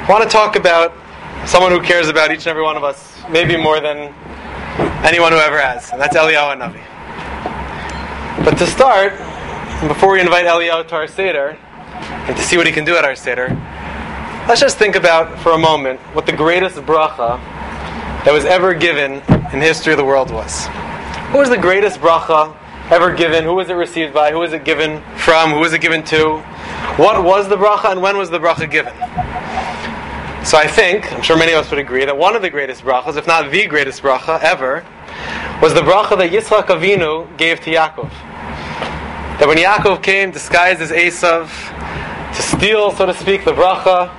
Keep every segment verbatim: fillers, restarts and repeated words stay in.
I want to talk about someone who cares about each and every one of us, maybe more than anyone who ever has, and that's Eliyahu Hanavi. But to start, before we invite Eliyahu to our Seder, and to see what he can do at our Seder, let's just think about for a moment what the greatest bracha that was ever given in the history of the world was. Who was the greatest bracha ever given? Who was it received by? Who was it given from? Who was it given to? What was the bracha and when was the bracha given? So I think, I'm sure many of us would agree, that one of the greatest brachas, if not the greatest bracha ever, was the bracha that Yitzchak Avinu gave to Yaakov. That when Yaakov came disguised as Esav to steal, so to speak, the bracha,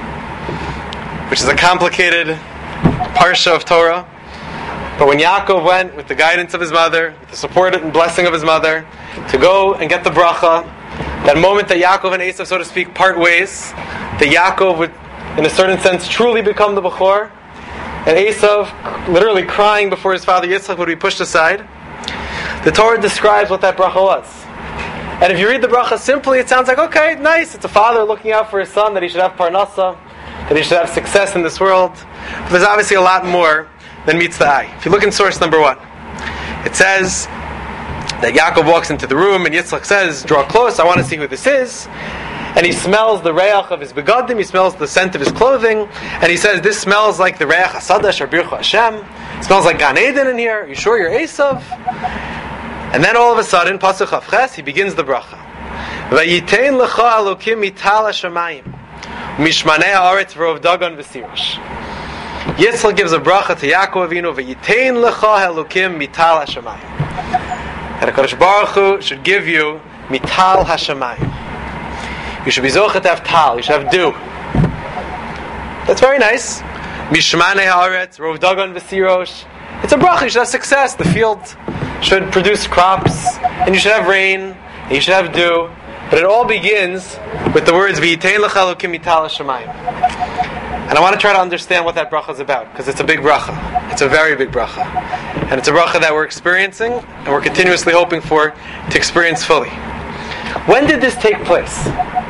which is a complicated parsha of Torah, but when Yaakov went with the guidance of his mother, with the support and blessing of his mother, to go and get the bracha, that moment that Yaakov and Esav, so to speak, part ways, that Yaakov would, in a certain sense, truly become the Bechor, and Esav, literally crying before his father Yitzchak, would be pushed aside. The Torah describes what that bracha was. And if you read the bracha simply, it sounds like, okay, nice, it's a father looking out for his son, that he should have parnasa, that he should have success in this world. But there's obviously a lot more than meets the eye. If you look in source number one, it says that Yaakov walks into the room and Yitzchak says, draw close, I want to see who this is. And he smells the reach of his begadim, he smells the scent of his clothing, and he says, this smells like the reich hasadash or birchu Hashem. It smells like Gan Eden in here. Are you sure you're Esav? And then all of a sudden, Pasuk Chav Ches, he begins the bracha. Vayitein lecha Elokim mital hashamayim, mishmanei haaretz v'rov dagan v'sirash. Yitzchak gives a bracha to Yaakov Avinu, Vayitein lecha Elokim mital hashamayim. And HaKadosh Baruch Hu should give you mital hashamayim. You should be zochet to have tal, you should have dew. That's very nice. Mishmanei haaretz v'rov dagan v'sirash. It's a bracha, you should have success. The field should produce crops, and you should have rain, and you should have dew. But it all begins with the words V'yitein lecha Elokim mital hashamayim. And I want to try to understand what that bracha is about, because it's a big bracha. It's a very big bracha. And it's a bracha that we're experiencing, and we're continuously hoping for to experience fully. When did this take place?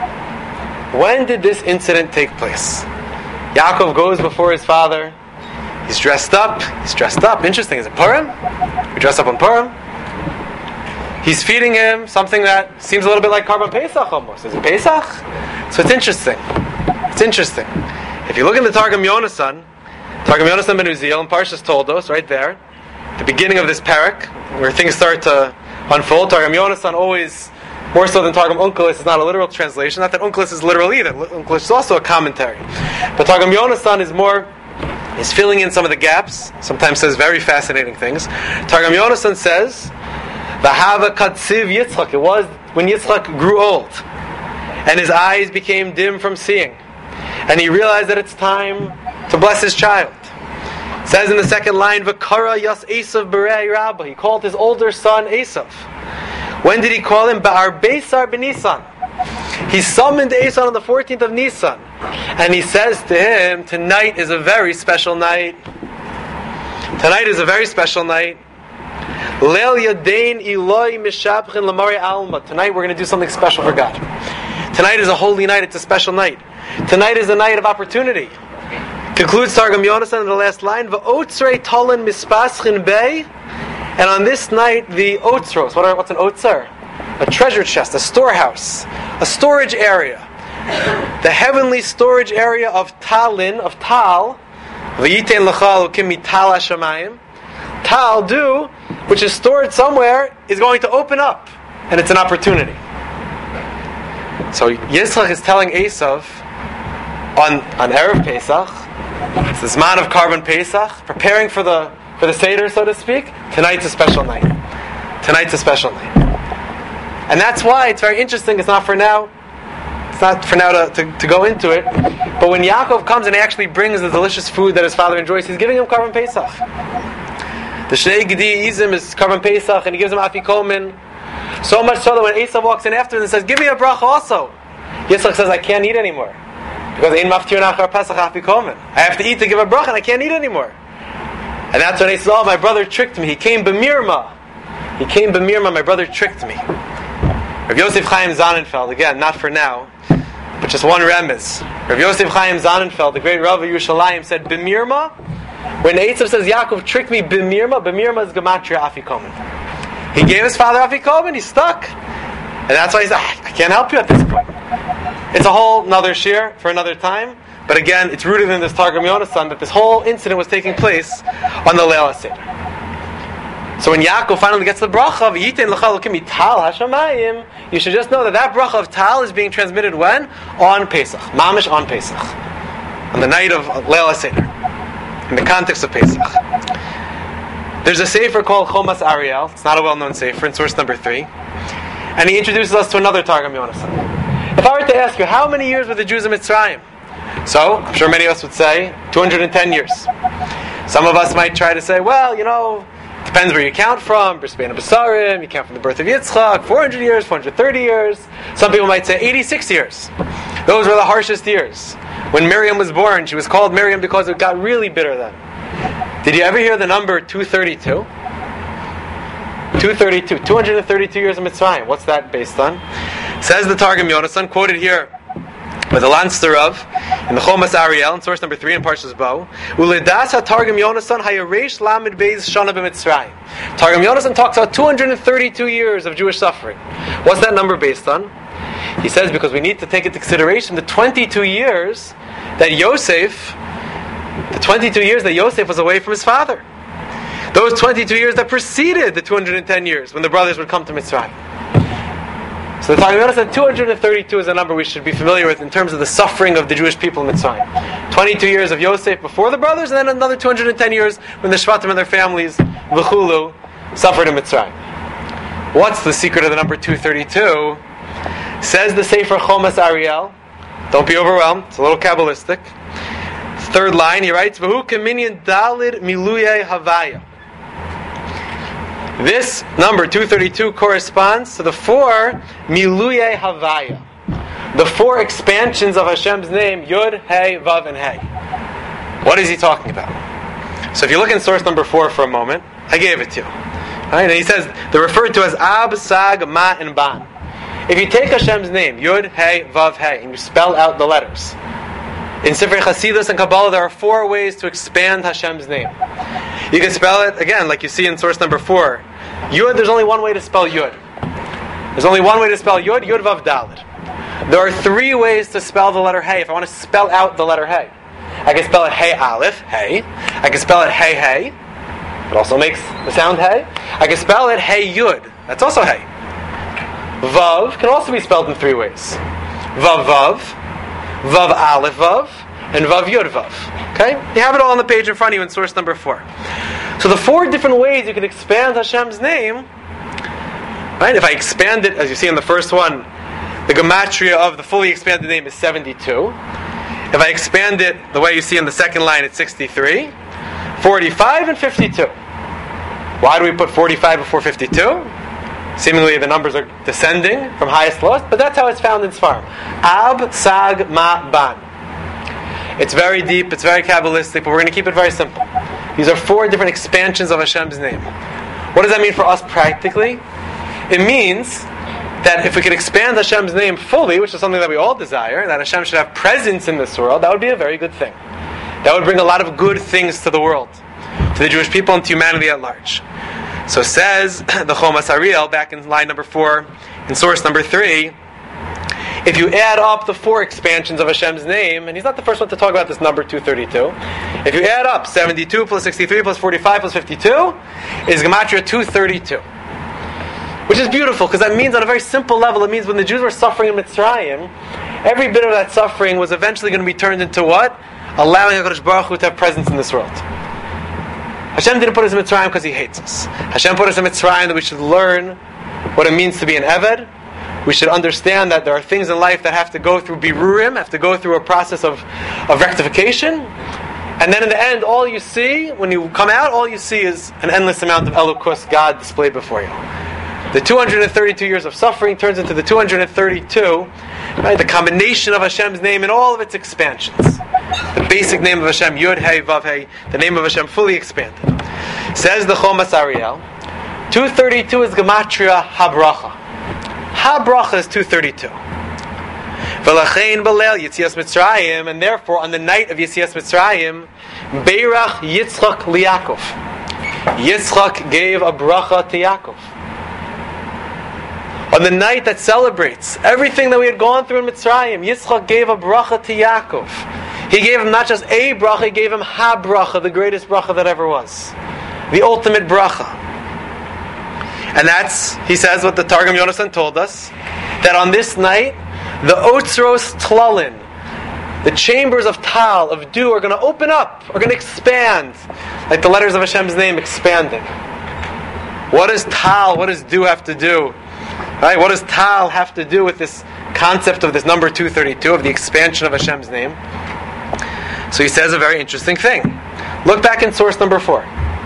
When did this incident take place? Yaakov goes before his father. He's dressed up. He's dressed up. Interesting. Is it Purim? We dress up on Purim. He's feeding him something that seems a little bit like Karban Pesach almost. Is it Pesach? So it's interesting. It's interesting. If you look in the Targum Yonasan, Targum Yonasan ben Uziel and Parshas Toldos, right there, the beginning of this parak, where things start to unfold. Targum Yonasan always, more so than Targum Onkelos, is not a literal translation. Not that Onkelos is literal either. Onkelos is also a commentary. But Targum Yonasan is more, is filling in some of the gaps. Sometimes says very fascinating things. Targum Yonasan says, V'hava katziv Yitzchak. It was when Yitzchak grew old, and his eyes became dim from seeing, and he realized that it's time to bless his child. It says in the second line, V'kara yas Esav b'rei Rabba. He called his older son Esav. When did he call him? Ba'ar Beisar b'Nisan. He summoned Esav on the fourteenth of Nisan, and he says to him, tonight is a very special night. Tonight is a very special night. Leil Yadain Eloi Mishabchin Lamari Alma. Tonight we're going to do something special for God. Tonight is a holy night. It's a special night. Tonight is a night of opportunity. Concludes Targum Yonasan in the last line. V'otzrei Tolan Mispaschin Bey. And on this night, the otzros. What are, what's an otzer? A treasure chest, a storehouse, a storage area. The heavenly storage area of Talin, of Tal. V'yitein lecha Elokim mital hashamayim. Tal, dew, which is stored somewhere, is going to open up, and it's an opportunity. So Yitzchak is telling Esav on on Erev Pesach, it's this man of Karban Pesach, preparing for the for the Seder, so to speak. Tonight's a special night. Tonight's a special night, and that's why it's very interesting. It's not for now. It's not for now to, to, to go into it. But when Yaakov comes and he actually brings the delicious food that his father enjoys, he's giving him Karban Pesach. The Shnei Gedi Izim is Karban Pesach, and he gives him Afikomen. So much so that when Esav walks in after him and says, give me a bracha also, Yitzchak says, I can't eat anymore. Because Ein Maftir Nachar Pesach Afikomen. I have to eat to give a bracha and I can't eat anymore. And that's when he says, oh, my brother tricked me. He came b'mirma. He came b'mirma, my brother tricked me. Rav Yosef Chaim Sonnenfeld, again, not for now, but But just one remez. Rav Yosef Chaim Zanenfeld, the great Rav of Yerushalayim, said, B'mirma, when Eitzav says, Yaakov tricked me, B'mirma, B'mirma is Gematria Afikomen. He gave his father Afikomen, he's stuck. And that's why he's like, I can't help you at this point. It's a whole another shir for another time. But again, it's rooted in this Targum Yonasan that this whole incident was taking place on the Leil HaSeder. So when Yaakov finally gets the bracha of Yitin L'cha Elokim Tal Hashamayim, you should just know that that bracha of Tal is being transmitted when? On Pesach. Mamish on Pesach. On the night of Leil HaSeder. In the context of Pesach. There's a sefer called Chomas Ariel. It's not a well-known sefer, in source number three. And he introduces us to another Targum Yonasan. If I were to ask you, how many years were the Jews in Mitzrayim? So, I'm sure many of us would say, two hundred ten years. Some of us might try to say, well, you know, depends where you count from, Brisbein Basarim, you count from the birth of Yitzchak, four hundred years, four hundred thirty years. Some people might say eighty-six years. Those were the harshest years. When Miriam was born, she was called Miriam because it got really bitter then. Did you ever hear the number two thirty-two? two thirty-two. two hundred thirty-two years of Mitzrayim. What's that based on? Says the Targum Yonasan, quoted here by the Lanster of in the Chomas Ariel, in source number three in Parshas Bo. Uledas ha-Targum Yonasan hayaresh lamed beis shana b'Mitzrayim. Targum Yonasan talks about two hundred thirty-two years of Jewish suffering. What's that number based on? He says because we need to take into consideration the twenty-two years that Yosef, the twenty-two years that Yosef was away from his father. Those twenty-two years that preceded the two hundred ten years when the brothers would come to Mitzrayim. So the Targum Yonasan said two hundred thirty-two is a number we should be familiar with in terms of the suffering of the Jewish people in Mitzrayim. twenty-two years of Yosef before the brothers, and then another two hundred ten years when the Shvatim and their families, V'chulu, suffered in Mitzrayim. What's the secret of the number two thirty-two? Says the Sefer Chomas Ariel. Don't be overwhelmed, it's a little Kabbalistic. Third line, he writes, V'hu kaminyan dalid miluyei havaya. This number, two thirty-two, corresponds to the four Miluyei Havaya. The four expansions of Hashem's name, Yud, Hey, Vav, and Hey. What is he talking about? So if you look in source number four for a moment, I gave it to you. Right? And he says, they're referred to as Ab, Sag, Ma, and Ban. If you take Hashem's name, Yud, Hey, Vav, Hey, and you spell out the letters, in Sefer Chasidus and Kabbalah, there are four ways to expand Hashem's name. You can spell it, again, like you see in source number four. Yud, there's only one way to spell Yud. There's only one way to spell Yud, Yud Vav Daled. There are three ways to spell the letter Hey. If I want to spell out the letter Hey, I can spell it Hey Aleph, Hey. I can spell it Hey Hey. It also makes the sound Hey. I can spell it Hey Yud. That's also Hey. Vav can also be spelled in three ways. Vav Vav, Vav Aleph Vav, and Vav Yud Vav. Okay? You have it all on the page in front of you in source number four. So the four different ways you can expand Hashem's name, right? If I expand it, as you see in the first one, the gematria of the fully expanded name is seventy-two. If I expand it the way you see in the second line, it's sixty-three, forty-five, and fifty-two. Why do we put forty-five before fifty-two? Seemingly the numbers are descending from highest to lowest, but that's how it's found in Sfarim. Ab, Sag, Ma, Ban. It's very deep, it's very Kabbalistic, but we're going to keep it very simple. These are four different expansions of Hashem's name. What does that mean for us practically? It means that if we could expand Hashem's name fully, which is something that we all desire, that Hashem should have presence in this world, that would be a very good thing. That would bring a lot of good things to the world, to the Jewish people and to humanity at large. So says the Chomas Ariel, back in line number four, in source number three, if you add up the four expansions of Hashem's name, and he's not the first one to talk about this number two thirty-two, if you add up seventy-two plus sixty-three plus forty-five plus fifty-two, is Gematria two thirty-two. Which is beautiful, because that means on a very simple level, it means when the Jews were suffering in Mitzrayim, every bit of that suffering was eventually going to be turned into what? Allowing HaKadosh Baruch Hu to have presence in this world. Hashem didn't put us in Mitzrayim because He hates us. Hashem put us in Mitzrayim that we should learn what it means to be an Eved. We should understand that there are things in life that have to go through birurim, have to go through a process of, of rectification. And then in the end, all you see, when you come out, all you see is an endless amount of Elokus, God displayed before you. The two hundred thirty-two years of suffering turns into the two hundred thirty-two, right, the combination of Hashem's name in all of its expansions. The basic name of Hashem, Yud, Hey, Vav, Hey, the name of Hashem fully expanded. Says the Chomas Ariel, two thirty-two is Gematria HaBracha. HaBracha is two thirty-two. V'lachein b'leil Yitzias Mitzrayim, and therefore on the night of Yitzias Mitzrayim, Beirach Yitzchak liYaakov. Yitzchak gave a bracha to Yaakov. On the night that celebrates everything that we had gone through in Mitzrayim, Yitzchak gave a bracha to Yaakov. He gave him not just a bracha, he gave him ha bracha, the greatest bracha that ever was. The ultimate bracha. And that's, he says, what the Targum Yonasan told us, that on this night, the Otzros Tlalin, the chambers of Tal, of dew, are going to open up, are going to expand, like the letters of Hashem's name expanding. What does Tal, what does dew have to do? Right? What does Tal have to do with this concept of this number two thirty-two, of the expansion of Hashem's name? So he says a very interesting thing. Look back in source number four.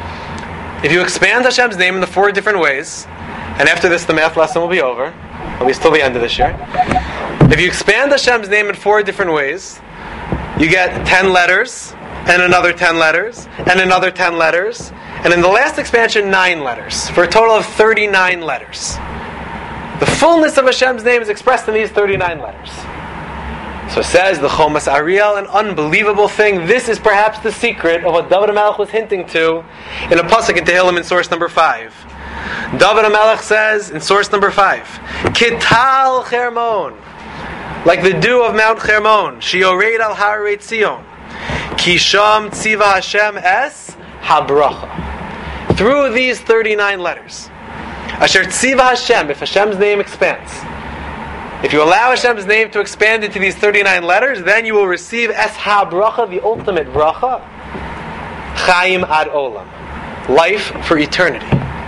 If you expand Hashem's name in the four different ways, and after this the math lesson will be over, at least till the end of this year. If you expand Hashem's name in four different ways, you get ten letters, and another ten letters, and another ten letters, and in the last expansion, nine letters, for a total of thirty-nine letters. The fullness of Hashem's name is expressed in these thirty-nine letters. So says the Chomas Ariel, an unbelievable thing. This is perhaps the secret of what David HaMelech was hinting to in a pasuk in Tehillim in source number five. David HaMelech says in source number five, Kital Chermon, like the dew of Mount Chermon, Shioreid al Harei Tzion, Kisham Tziva Hashem es Habracha. Through these thirty-nine letters, Asher Tziva Hashem, if Hashem's name expands, if you allow Hashem's name to expand into these thirty-nine letters, then you will receive Es HaBracha, the ultimate bracha, Chaim Ad Olam, life for eternity.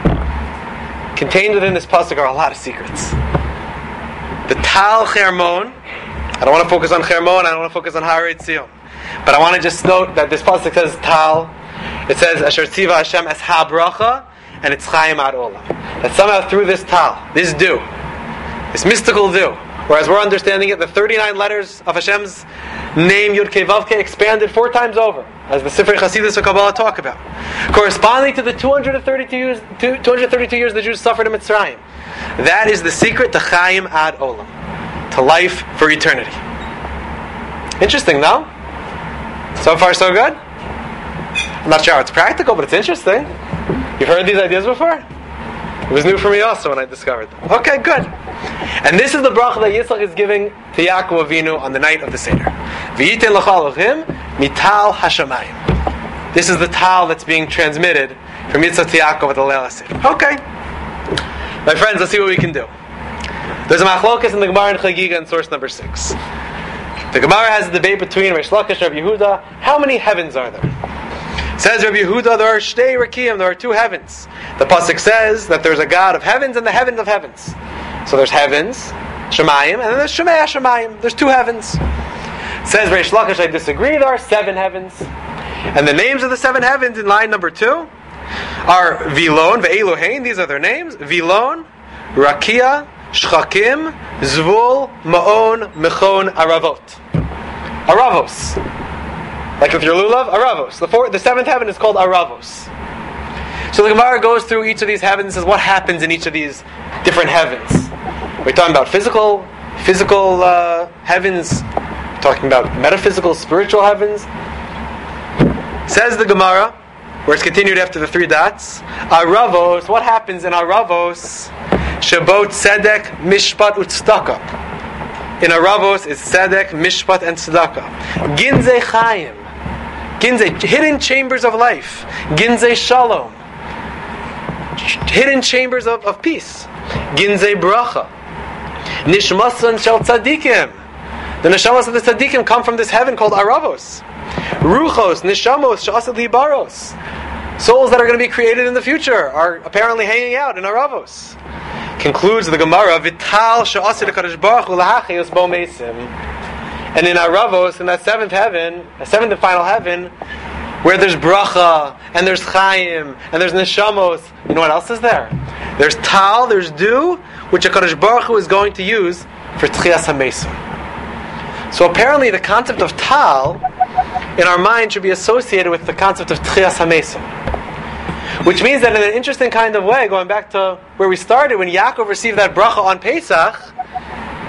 Contained within this pasuk are a lot of secrets. The Tal Chermon, I don't want to focus on Chermon, I don't want to focus on Harei Tzion, but I want to just note that this pasuk says Tal, it says Asher Tziva Hashem Es HaBracha, and it's Chaim Ad Olam. That somehow through this Tal, this dew, this mystical dew, whereas we're understanding it, the thirty-nine letters of Hashem's name, Yud Kei Vav Kei, expanded four times over, as the Sifrei Chasidus or Kabbalah talk about, corresponding to the two hundred thirty-two years, two hundred thirty-two years the Jews suffered in Mitzrayim. That is the secret to Chaim Ad Olam, to life for eternity. Interesting, no? So far, so good? I'm not sure how it's practical, but it's interesting. You've heard these ideas before? It was new for me also when I discovered them. Okay, good. And this is the bracha that Yitzchak is giving to Yaakov Avinu on the night of the Seder. V'yiten l'cha Elohim mital hashamayim. This is the tal that's being transmitted from Yitzchak to Yaakov at the Leil HaSeder. Okay. My friends, let's see what we can do. There's a machlokas in the Gemara in Chagiga in source number six. The Gemara has a debate between Reish Lakish and Rabbi Yehuda. How many heavens are there? Says Rabbi Yehuda, there are shtei rakiyim, there are two heavens. The pasuk says that there's a God of heavens and the heavens of heavens. So there's heavens, Shemayim, and then there's Shemei Shemayim. There's two heavens. Says Reish Lakish, I disagree, there are seven heavens. And the names of the seven heavens in line number two are Vilon, Ve'elohein, these are their names. Vilon, Rakia, Shchakim, Zvul, Ma'on, Mechon, Aravot. Aravos. Like with your lulav, Aravos. The, fourth, the seventh heaven is called Aravos. So the Gemara goes through each of these heavens and says what happens in each of these different heavens. We're talking about physical, physical uh, heavens. We're talking about metaphysical, spiritual heavens. Says the Gemara, where it's continued after the three dots, Aravos, what happens in Aravos? Shabot, Tzedek, Mishpat, Utzdaka. In Aravos is Tzedek, Mishpat, and Tzedaka. Ginzei Chaim. Ginzei, hidden chambers of life. Ginzei Shalom. Hidden chambers of, of peace. Ginzei Bracha. Nishmasan Shel Tzadikim. The neshamas of the Tzadikim come from this heaven called Aravos. Ruchos, Nishamos, Sha'asad Libaros. Souls that are going to be created in the future are apparently hanging out in Aravos. Concludes the Gemara, Vital Sha'asad HaKadosh Baruch Hu Lahachayos Bo Mesim. And in Aravos, in that seventh heaven, the seventh and final heaven, where there's bracha, and there's chaim, and there's neshamos, you know what else is there? There's tal, there's dew, which HaKadosh Baruch Hu is going to use for Tchias HaMesim. So apparently the concept of tal, in our mind, should be associated with the concept of Tchias HaMesim. Which means that in an interesting kind of way, going back to where we started, when Yaakov received that bracha on Pesach,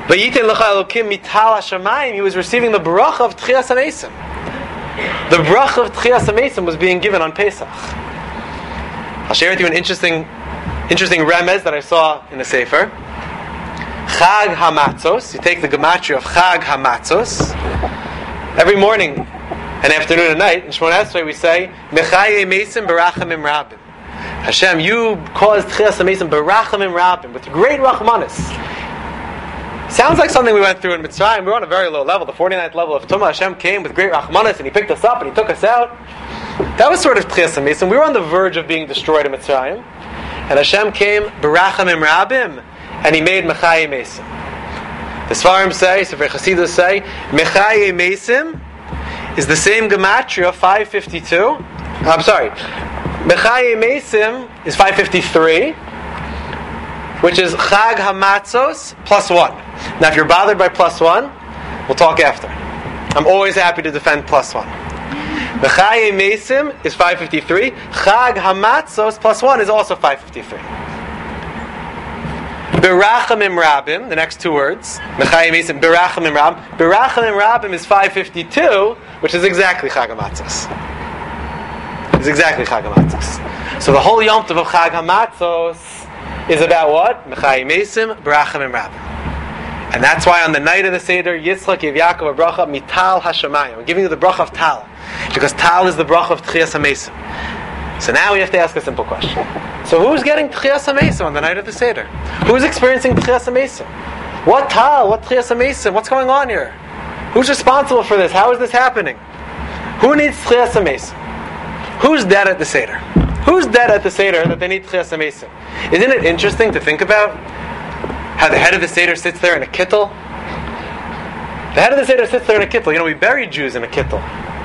Vayiten lecha Elokim mital hashamayim, he was receiving the bracha of Tchias HaMeisim. The bracha of Tchias HaMeisim was being given on Pesach. I'll share with you an interesting, interesting remez that I saw in the Sefer. Chag HaMatzos, you take the gematria of Chag HaMatzos. Every morning and afternoon and night, in Shemona Esrei we say, Mechaye Meisim Barachamim Rabim. Hashem, you caused Tchias HaMeisim Barachamim Rabim, with great rachmanis. Sounds like something we went through in Mitzrayim. We were on a very low level, the forty-ninth level of Tumah. Hashem came with great rachmanis and He picked us up and He took us out. That was sort of Tchias HaMeisim. We were on the verge of being destroyed in Mitzrayim. And Hashem came Barachamim Rabim, and He made Mechaye Meisim. The Sfarim say, Sefer Chasidus say, Mechaye Meisim is the same gematria, five fifty-two. I'm sorry. Mechaye Meisim is five fifty-three, which is Chag HaMatzos plus one. Now, if you're bothered by plus one, we'll talk after. I'm always happy to defend plus one. Mechaye Meisim is five fifty-three. Chag HaMatzos plus one is also five fifty-three. Berachamim Rabim, the next two words, Mechaye Meisim, Berachamim Rabim. Berachamim Rabim is five fifty-two, which is exactly Chag HaMatzos. It's exactly Chag HaMatzos. So the whole Yom Tov of Chag HaMatzos is about what? Mechaye Meisim, Berachamim Rabim. And that's why on the night of the Seder, Yitzchak gave Yaakov a bracha, Mital Hashamayim. I'm giving you the bracha of Tal. Because Tal is the bracha of Tchias HaMeisim. So now we have to ask a simple question. So who's getting Tchias HaMeisim on the night of the Seder? Who's experiencing Tchias HaMeisim? What Tal? What Tchias HaMeisim? What's going on here? Who's responsible for this? How is this happening? Who needs Tchias HaMeisim? Who's dead at the Seder? Who's dead at the Seder that they need Tchias HaMeisim? Isn't it interesting to think about how the head of the Seder sits there in a kittel? The head of the Seder sits there in a kittel. You know, we bury Jews in a kittel.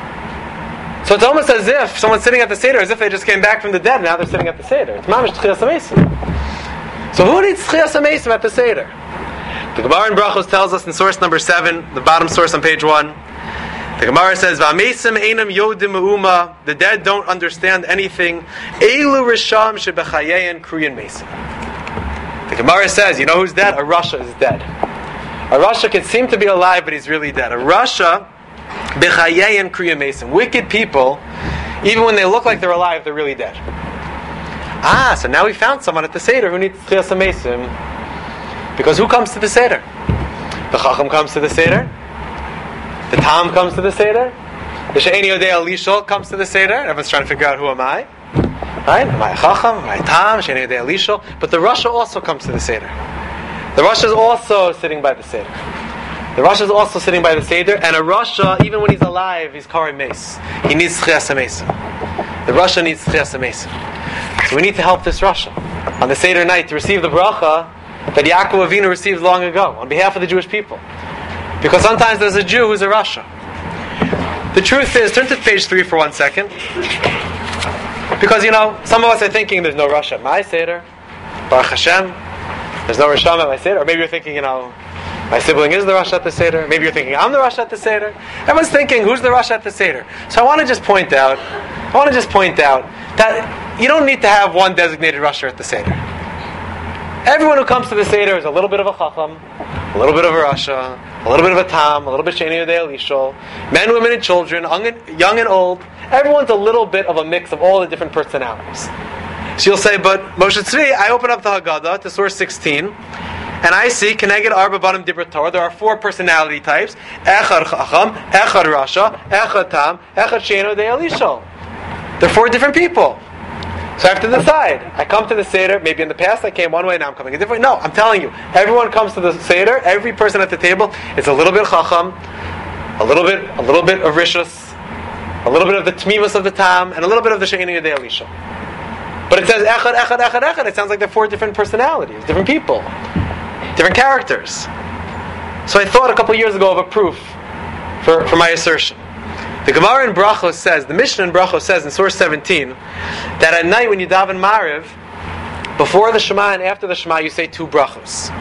So it's almost as if someone's sitting at the Seder, as if they just came back from the dead, and now they're sitting at the Seder. It's mamish Tchias HaMeisim. So who needs Tchias HaMeisim at the Seder? The Gemara in Brachos tells us in source number seven, the bottom source on page one, the Gemara says, "V'ameisim einam yodim me'uma." The dead don't understand anything. Eilu risham shebechayein kruyin meisim. The Gemara says, you know who's dead? A Rasha is dead. A Rasha can seem to be alive, but he's really dead. A Rasha bechayein kruyin meisim. Wicked people, even when they look like they're alive, they're really dead. Ah, so now we found someone at the Seder who needs Tchias HaMeisim. Because who comes to the Seder? The Chacham comes to the Seder. The Tam comes to the Seder. The She'eni Yodei Elishol comes to the Seder. Everyone's trying to figure out who am I. Right? Am I a Chacham? Am I a Tam? She'eni Yodei Elishol. But the Rasha also comes to the Seder. The Rasha is also sitting by the Seder. The Rasha is also sitting by the Seder. And a Rasha, even when he's alive, he's Kari Meis. He needs Tchias HaMeisim. The Rasha needs Tchias HaMeisim. So we need to help this Rasha on the Seder night to receive the bracha that Yaakov Avinu received long ago on behalf of the Jewish people. Because sometimes there's a Jew who's a Rasha. The truth is, turn to page three for one second. Because, you know, some of us are thinking there's no Rasha at my Seder. Baruch Hashem. There's no Rasham at my Seder. Or maybe you're thinking, you know, my sibling is the Rasha at the Seder. Maybe you're thinking, I'm the Rasha at the Seder. Everyone's thinking, who's the Rasha at the Seder? So I want to just point out, I want to just point out that you don't need to have one designated Rasha at the Seder. Everyone who comes to the Seder is a little bit of a Chacham, a little bit of a Rasha, a little bit of a Tam, a little bit She'eni Yodei Elishol, men, women, and children, young and old. Everyone's a little bit of a mix of all the different personalities. So you'll say, but Moshe Tzvi, I open up the Haggadah to source sixteen, and I see Keneged Arba Banim Dibra Torah. There are four personality types: Echad Chacham, Echad Rasha, Echad Tam, Echad She'eni Yodei Elishol. They're four different people. So I have to decide. I come to the Seder. Maybe in the past I came one way, now I'm coming a different way. No, I'm telling you. Everyone comes to the Seder. Every person at the table is a little bit Chacham, a little bit, a little bit of Rishus, a little bit of the Tmimus of the Tam, and a little bit of the She'eni Yodei Elishol. But it says Echad, Echad, Echad, Echad. It sounds like they're four different personalities, different people, different characters. So I thought a couple years ago of a proof for, for my assertion. The Gemara in Brachos says, the Mishnah in Brachos says in source seventeen, that at night when you daven Mariv, before the Shema and after the Shema, you say two brachos.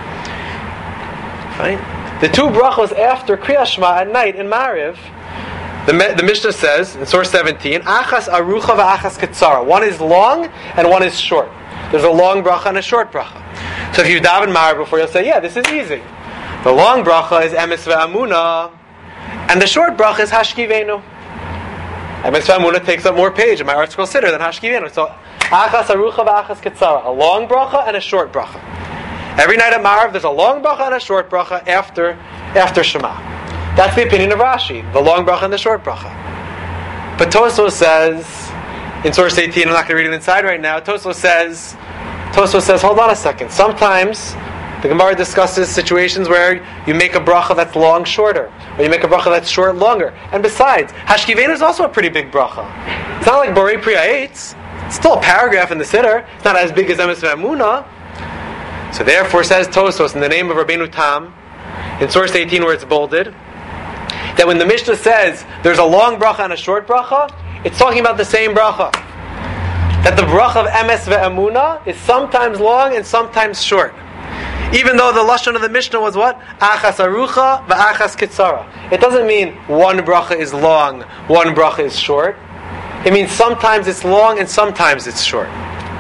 Right? The two brachos after Kriyas Shema at night in Mariv, the, the Mishnah says in source seventeen, Achas arucha v'achas ketzara. One is long and one is short. There's a long bracha and a short bracha. So if you daven Mariv before, you'll say, yeah, this is easy. The long bracha is emes ve'amuna, and the short bracha is hashkivenu. Emes ve'amuna takes up more page in my art scroll siddur than hashkivenu. So achas arucha v'achas ketzara, a long bracha and a short bracha. Every night at Marav, there's a long bracha and a short bracha after after Shema. That's the opinion of Rashi, the long bracha and the short bracha. But Tosfos says, in source eighteen, I'm not going to read it inside right now, Tosfos says, Tosfos says, hold on a second. Sometimes the Gemara discusses situations where you make a bracha that's long shorter, or you make a bracha that's short longer. And besides, Hashkivenu is also a pretty big bracha. It's not like Borei Pri Ha'etz. It's still a paragraph in the Siddur. It's not as big as Emes Ve'amuna. So therefore, says Tosfos, in the name of Rabbeinu Tam, in source eighteen where it's bolded, that when the Mishnah says there's a long bracha and a short bracha, it's talking about the same bracha. That the bracha of Emes Ve'amuna is sometimes long and sometimes short. Even though the lashon of the Mishnah was what? Achas arucha v'achas kitzara. It doesn't mean one bracha is long, one bracha is short. It means sometimes it's long and sometimes it's short.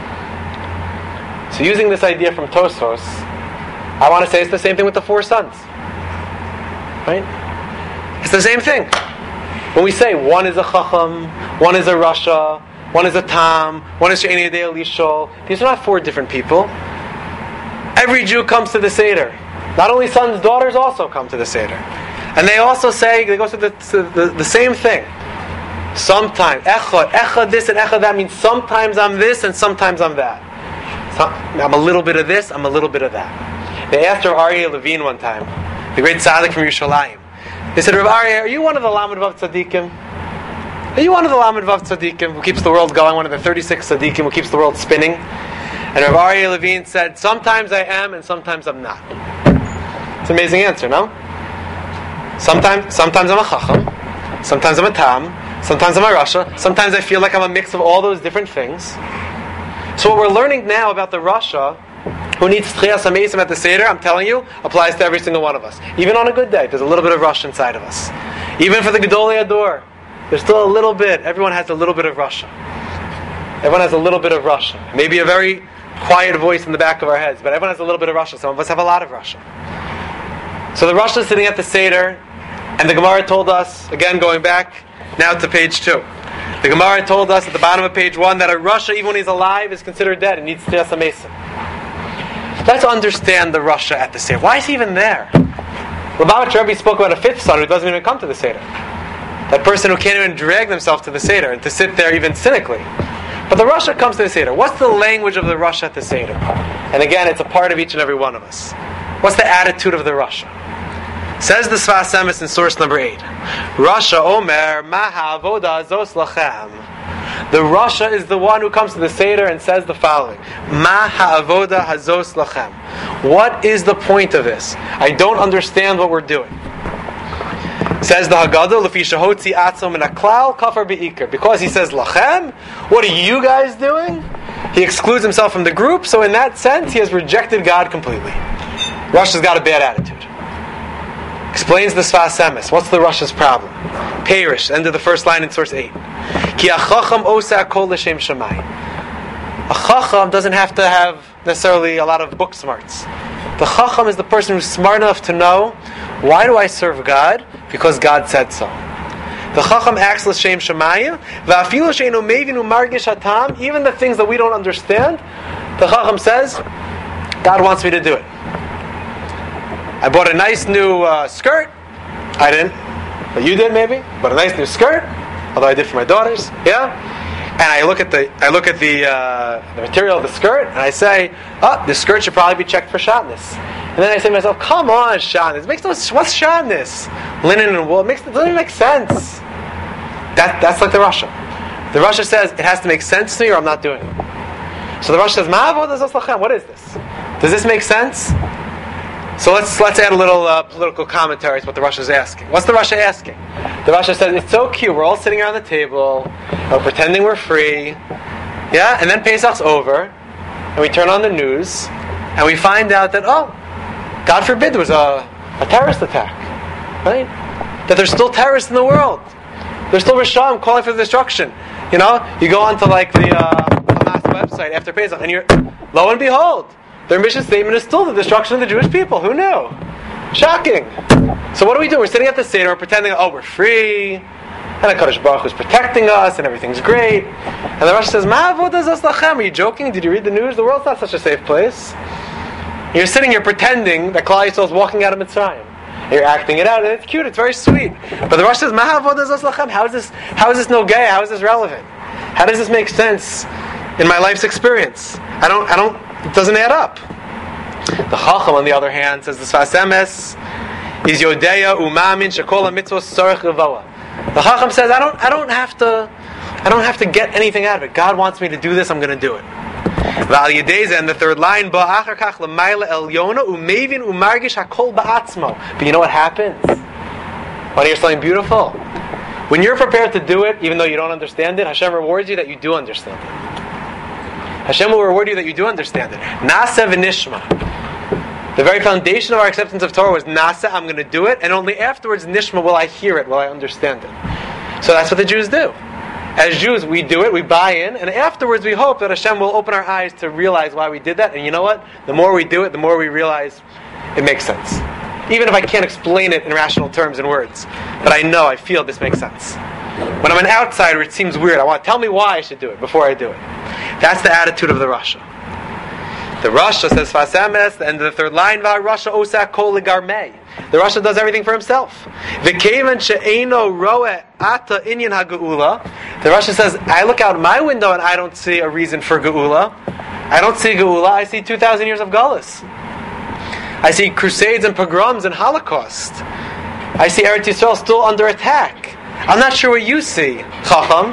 So using this idea from Tosfos, I want to say it's the same thing with the four sons. Right? It's the same thing. When we say one is a chacham, one is a rasha, one is a tam, one is she'eni yedei lishol, these are not four different people. Every Jew comes to the Seder. Not only sons, daughters also come to the Seder. And they also say, they go to the, to the, the same thing. Sometimes, echad, echad this and echad that means sometimes I'm this and sometimes I'm that. So, I'm a little bit of this, I'm a little bit of that. They asked Rav Aryeh Levine one time, the great tzaddik from Yerushalayim. They said, Rav Aryeh, are you one of the Lamed Vav Tzaddikim? Are you one of the Lamed Vav Tzaddikim who keeps the world going, one of the thirty-six Tzaddikim who keeps the world spinning? And Rav Aryeh Levine said, sometimes I am and sometimes I'm not. It's an amazing answer, no? Sometimes sometimes I'm a chacham, sometimes I'm a tam, sometimes I'm a rasha, sometimes I feel like I'm a mix of all those different things. So what we're learning now about the rasha, who needs tchias hameisim at the Seder, I'm telling you, applies to every single one of us. Even on a good day, there's a little bit of rasha inside of us. Even for the Gedolei Ador, there's still a little bit, everyone has a little bit of rasha. Everyone has a little bit of rasha. Maybe a very quiet voice in the back of our heads, but everyone has a little bit of rasha. Some of us have a lot of rasha. So the rasha is sitting at the Seder, and the Gemara told us, again going back, now to page two. The Gemara told us at the bottom of page one that a rasha, even when he's alive, is considered dead and needs tchias hameisim. Let's understand the rasha at the Seder. Why is he even there? Lubavitch Rebbe spoke about a fifth son who doesn't even come to the Seder. That person who can't even drag themselves to the Seder and to sit there even cynically. But the rasha comes to the Seder. What's the language of the rasha at the Seder? And again, it's a part of each and every one of us. What's the attitude of the rasha? Says the Sfas Emes in source number eight. Rasha Omer Maha Avoda Zos Lachem. The rasha is the one who comes to the Seder and says the following: Maha Avoda Hazos Lachem. What is the point of this? I don't understand what we're doing. Says the Haggadah, Lefi shehotzi atzom min haklal kafar beikar. Because he says lachem, what are you guys doing? He excludes himself from the group, so in that sense, he has rejected God completely. Rasha's got a bad attitude. Explains the Sfas Emes. What's the Rasha's problem? Perish, end of the first line in source eight. Ki achacham osa kol l'shem shamayim. A chacham doesn't have to have necessarily a lot of book smarts. The chacham is the person who's smart enough to know, why do I serve God? Because God said so. The chacham acts l'shem shamayim, va'afilu she'enu mevinu margish hatam, even the things that we don't understand, the chacham says, God wants me to do it. I bought a nice new uh, skirt. I didn't, but you did maybe. Bought a nice new skirt, although I did for my daughters. Yeah. And I look at the I look at the uh, the material of the skirt, and I say, "Oh, this skirt should probably be checked for shotness." And then I say to myself, "Come on, shotness. It makes no what's shotness? Linen and wool. It makes it doesn't even make sense." That that's like the rasha. The rasha says it has to make sense to me, or I'm not doing it. So the rasha says, "Ma'avod zos lachem." What is this? Does this make sense? So let's let's add a little uh, political commentary to what the rasha is asking. What's the rasha asking? The rasha says, it's so cute, we're all sitting around the table, we're pretending we're free, yeah, and then Pesach's over, and we turn on the news, and we find out that, oh, God forbid there was a, a terrorist attack, right? That there's still terrorists in the world. There's still Risham calling for the destruction. You know, you go onto like the uh, Hamas website after Pesach, and you're, lo and behold, their mission statement is still the destruction of the Jewish people. Who knew? Shocking. So what do we do? We're sitting at the Seder, we're pretending, oh, we're free, and HaKadosh Baruch Hu is protecting us, and everything's great. And the Rosh says, Ma avodah zos lachem? Are you joking? Did you read the news? The world's not such a safe place. You're sitting here pretending that Klal Yisrael is walking out of Mitzrayim. You're acting it out, and it's cute, it's very sweet. But the Rosh says, Ma avodah zos lachem? How is this, how is this no gay? How is this relevant? How does this make sense in my life's experience? I don't, I don't, it doesn't add up. The Chacham, on the other hand, says the Sfas Emes is Yodeya Umamin Shekol HaMitzvos Tzorech Gavoa. The Chacham says, I don't, I don't have to, I don't have to get anything out of it. God wants me to do this. I'm going to do it. V'al Yedeza, and the third line, Ba'achar Kach L'Mayla Elyona Umevin Umargish Hakol Ba'atzmo. But you know what happens? Want to hear something beautiful? When you're prepared to do it, even though you don't understand it, Hashem rewards you that you do understand it. Hashem will reward you that you do understand it. Nasa v'nishma. The very foundation of our acceptance of Torah was Nasa, I'm going to do it, and only afterwards, Nishma, will I hear it, will I understand it. So that's what the Jews do. As Jews, we do it, we buy in, and afterwards we hope that Hashem will open our eyes to realize why we did that, and you know what? The more we do it, the more we realize it makes sense. Even if I can't explain it in rational terms and words, but I know, I feel this makes sense. When I'm an outsider, it seems weird. I want to tell me why I should do it before I do it. That's the attitude of the Rasha. The Rasha says Sfas Emes, the end of the third line, Va Rasha osa kol legarmei. The Rasha does everything for himself. V'kevan she'eino roe ata inyan ha'geula. The Rasha says, I look out my window and I don't see a reason for geula. I don't see geula. I see two thousand years of galus. I see crusades and pogroms and Holocaust. I see Eretz Yisrael still under attack. I'm not sure what you see, Chacham.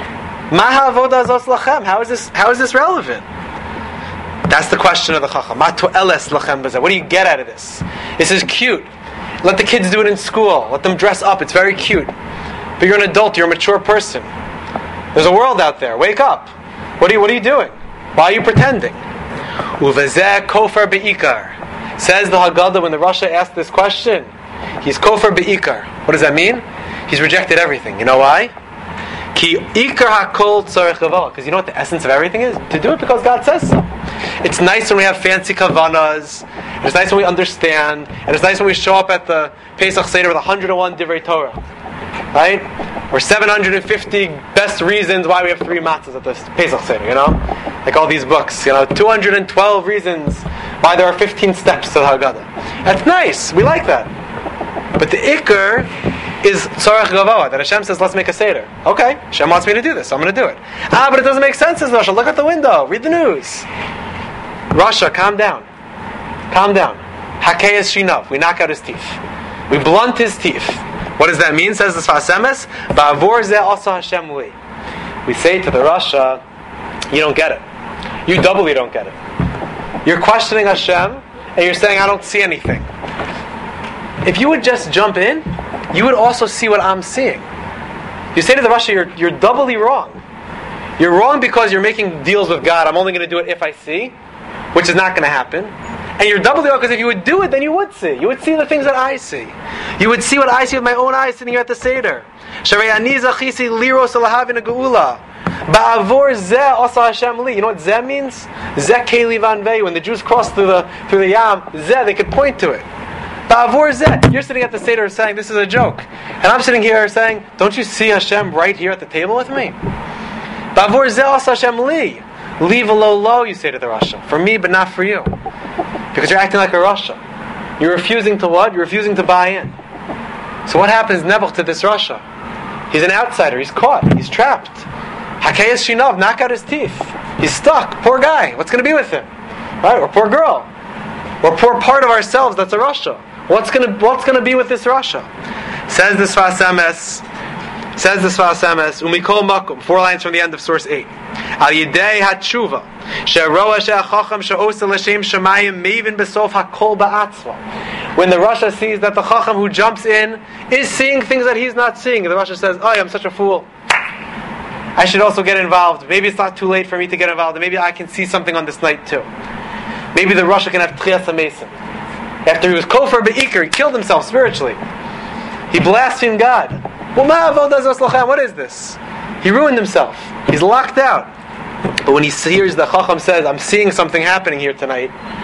Ma ha'avodah zos lachem? How is this? How is this relevant? That's the question of the Chacham. Ma to'eles lachem b'zeh? What do you get out of this? This is cute. Let the kids do it in school. Let them dress up. It's very cute. But you're an adult. You're a mature person. There's a world out there. Wake up. What are you? What are you doing? Why are you pretending? Uvezeh kofar beikar. Says the Haggadah when the Rasha asked this question. He's kofar beikar. What does that mean? He's rejected everything. You know why? Ki ikar hakol tzarech gavoa. Because you know what the essence of everything is? To do it because God says so. It's nice when we have fancy kavanas. And it's nice when we understand. And it's nice when we show up at the Pesach Seder with one hundred one Divrei Torah. Right? Or seven hundred fifty best reasons why we have three matzahs at the Pesach Seder, you know? Like all these books, you know, two hundred twelve reasons why there are fifteen steps to the Haggadah. That's nice. We like that. But the ikar is tzarech gavoa, that Hashem says, let's make a Seder. Okay, Hashem wants me to do this, so I'm going to do it. Ah, but it doesn't make sense, says Rasha. Look out the window. Read the news. Rasha, calm down. Calm down. Hakeyes shinav. We knock out his teeth. We blunt his teeth. What does that mean, says the Sfas Emes? Ba'avor zeh asa Hashem li. We say to the Rasha, you don't get it. You doubly don't get it. You're questioning Hashem, and you're saying, I don't see anything. If you would just jump in, you would also see what I'm seeing. You say to the Rasha, you're, you're doubly wrong. You're wrong because you're making deals with God. I'm only going to do it if I see, which is not going to happen. And you're doubly wrong because if you would do it, then you would see. You would see the things that I see. You would see what I see with my own eyes sitting here at the Seder. Ba'avor zeh asa Hashem li. You know what zeh means? Zeh keli vanvei. When the Jews crossed through the through the Yam, zeh, they could point to it. Ba'avor zeh. You're sitting at the Seder saying this is a joke, and I'm sitting here saying, don't you see Hashem right here at the table with me? Ba'avor zeh asa Hashem li. Leave a low low, you say to the Rasha. For me, but not for you, because you're acting like a Rasha. You're refusing to what? You're refusing to buy in. So what happens, Nebuch, to this Rasha? He's an outsider. He's caught. He's trapped. Hakeyes shinav, knock out his teeth. He's stuck. Poor guy. What's going to be with him? Right? Or poor girl. Or poor part of ourselves that's a Rasha. What's going to What's going to be with this Rasha? Says the Sfas Emes. Says the Sfas Emes. Umikol makom. Four lines from the end of source eight. Al yidei hatshuva. She'roa she'achacham she'osa l'shem shemayim mevin besof hakol ba'atzva. When the Rasha sees that the Chacham who jumps in is seeing things that he's not seeing, the Rasha says, oh, I'm such a fool. I should also get involved. Maybe it's not too late for me to get involved. And maybe I can see something on this night too. Maybe the Rasha can have Tchias HaMesim. After he was kofar be'ikar, he killed himself spiritually. He blasphemed God. Well, ma'avodah zos lachem. What is this? He ruined himself. He's locked out. But when he hears the Chacham says, I'm seeing something happening here tonight,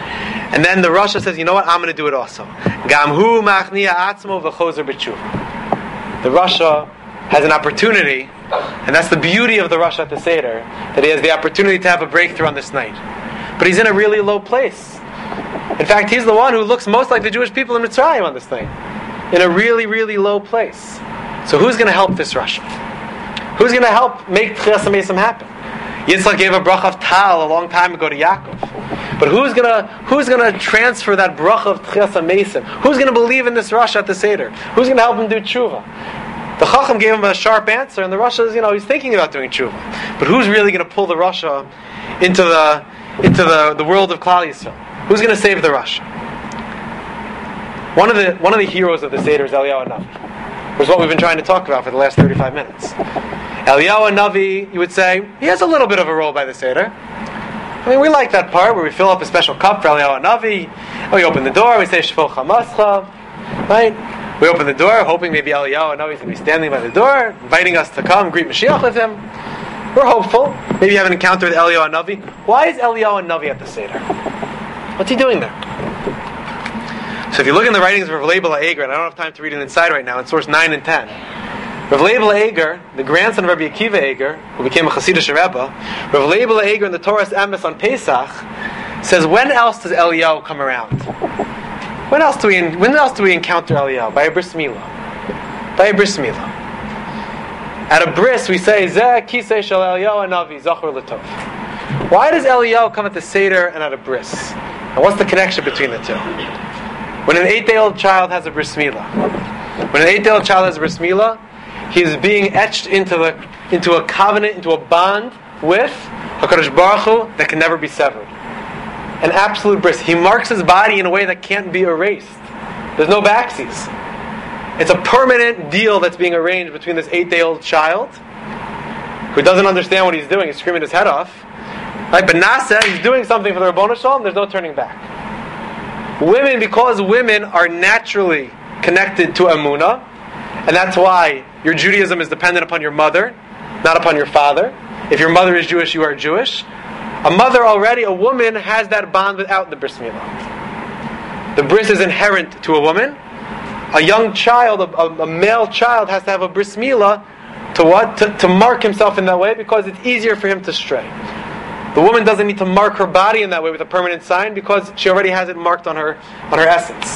And then the Rasha says, you know what, I'm going to do it also. Gamhu machnia atzmo v'chozer b'tshuva. The Rasha has an opportunity, and that's the beauty of the Rasha at the Seder, that he has the opportunity to have a breakthrough on this night. But he's in a really low place. In fact, he's the one who looks most like the Jewish people in Mitzrayim on this thing. In a really, really low place. So who's going to help this Rasha? Who's going to help make Tchias HaMesim happen? Yitzchak gave a bracha of Tal a long time ago to Yaakov. But who's going to who's going to transfer that bracha of Tchias HaMesim? Who's going to believe in this Rasha at the Seder? Who's going to help him do tshuva? The Chacham gave him a sharp answer, and the Rasha is, you know, he's thinking about doing tshuva. But who's really going to pull the Rasha into the into the, the world of Klal Yisrael? Who's going to save the Rasha? One of the one of the heroes of the Seder is Eliyahu Hanavi. Was what we've been trying to talk about for the last thirty-five minutes. Eliyahu Hanavi, you would say, he has a little bit of a role by the Seder. I mean, we like that part where we fill up a special cup for Eliyahu Hanavi. We open the door, we say Shvol Chamascha, right? We open the door, hoping maybe Eliyahu Hanavi is going to be standing by the door, inviting us to come greet Mashiach with him. We're hopeful. Maybe you have an encounter with Eliyahu Hanavi. Why is Eliyahu Hanavi at the Seder? What's he doing there? So if you look in the writings of Rav Leib Eger, and I don't have time to read it inside right now, in source nine and ten, Rav Leib Eger, the grandson of Rabbi Akiva Eger, who became a Hasidic Rebbe, Rav Leib Eger in the Torah's Emes on Pesach says, when else does Eliyahu come around? When else do we when else do we encounter Eliyahu? By a bris milah. By a bris milah. At a bris we say, Zeh kisei shel Eliyahu Hanavi zachor l'tov. Why does Eliyahu come at the Seder and at a bris? And what's the connection between the two? When an eight-day-old child has a bris milah, when an eight-day-old child has a bris milah, he is being etched into the into a covenant, into a bond with HaKadosh Baruch Hu that can never be severed. An absolute bris. He marks his body in a way that can't be erased. There's no backsies. It's a permanent deal that's being arranged between this eight-day-old child, who doesn't understand what he's doing, he's screaming his head off. Right? But Nasa, he's doing something for the Rabbanu Shalom, there's no turning back. Women, because women are naturally connected to Emunah, and that's why your Judaism is dependent upon your mother, not upon your father. If your mother is Jewish, you are Jewish. A mother already, a woman, has that bond without the bris milah. The bris is inherent to a woman. A young child, a, a male child, has to have a bris milah to what? To, to mark himself in that way, because it's easier for him to stray. The woman doesn't need to mark her body in that way with a permanent sign, because she already has it marked on her on her essence.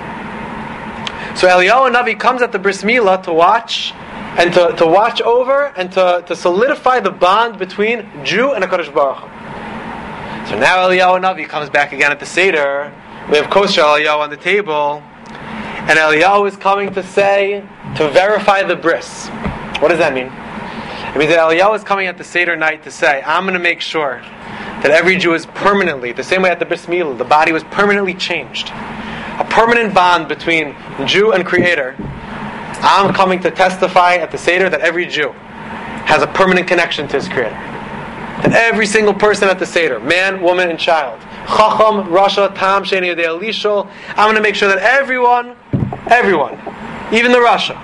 So Eliyahu Hanavi comes at the bris milah to watch and to, to watch over and to, to solidify the bond between Jew and HaKadosh Baruch Hu. So now Eliyahu Hanavi comes back again at the Seder. We have kosher Eliyahu on the table, and Eliyahu is coming to say, to verify the bris. What does that mean? It means that Eliyahu is coming at the Seder night to say, I'm going to make sure that every Jew is permanently, the same way at the bris milah, the body was permanently changed. A permanent bond between Jew and Creator. I'm coming to testify at the Seder that every Jew has a permanent connection to his Creator. That every single person at the Seder, man, woman, and child, Chacham, Rasha, Tam, Sheni, Yodei, Lishol, I'm going to make sure that everyone, everyone, even the Rasha,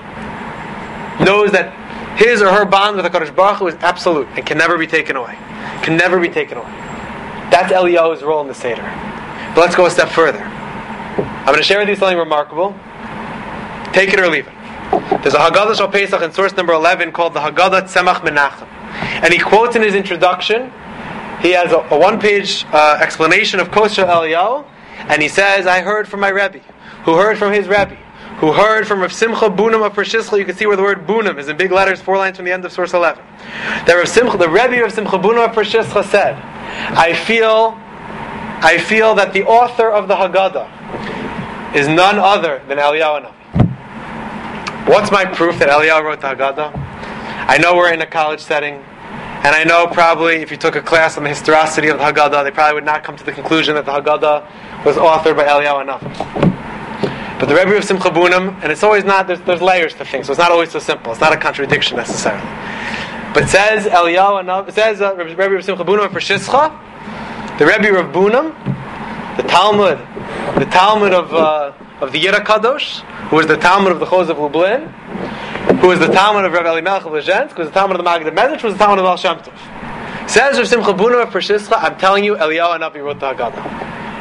knows that his or her bond with HaKadosh Baruch Hu is absolute and can never be taken away. Can never be taken away. That's Eliyahu's role in the Seder. But let's go a step further. I'm going to share with you something remarkable. Take it or leave it. There's a Haggadah Shal Pesach in source number eleven called the Haggadah Tzemach Menachem. And he quotes in his introduction, he has a, a one-page uh, explanation of Kosher Eliyahu, and he says, I heard from my Rebbe, who heard from his Rebbe, who heard from Rav Simcha Bunam of Pershischa. You can see where the word Bunam is in big letters, four lines from the end of source eleven. That Rav Simcha, the Rebbe of Simcha Bunam of Pershischa said, I feel, I feel that the author of the Haggadah is none other than Eliyahu Hanavi. What's my proof that Eliyahu wrote the Haggadah? I know we're in a college setting, and I know probably if you took a class on the historicity of the Haggadah, they probably would not come to the conclusion that the Haggadah was authored by Eliyahu Hanavi. But the Rebbe of Simcha Bunam, and it's always not, there's, there's layers to things, so it's not always so simple. It's not a contradiction necessarily. But says Eliyahu Hanavi, it says uh, Rebbe of Simcha Bunam of Pershischa, the Rebbe of Bunam, the Talmud, the Talmud of uh, of the Yira Kadosh, who was the Talmud of the Chos of Lublin, who was the Talmud of Rabbi Elimelech of Lezhensk, who was the Talmud of the Maggid of Mezrich, who was the Talmud of Baal Shem Tov. Says Rav Simcha Bunam of Pershischa, I'm telling you, Eliyahu Hanavi wrote the Haggadah.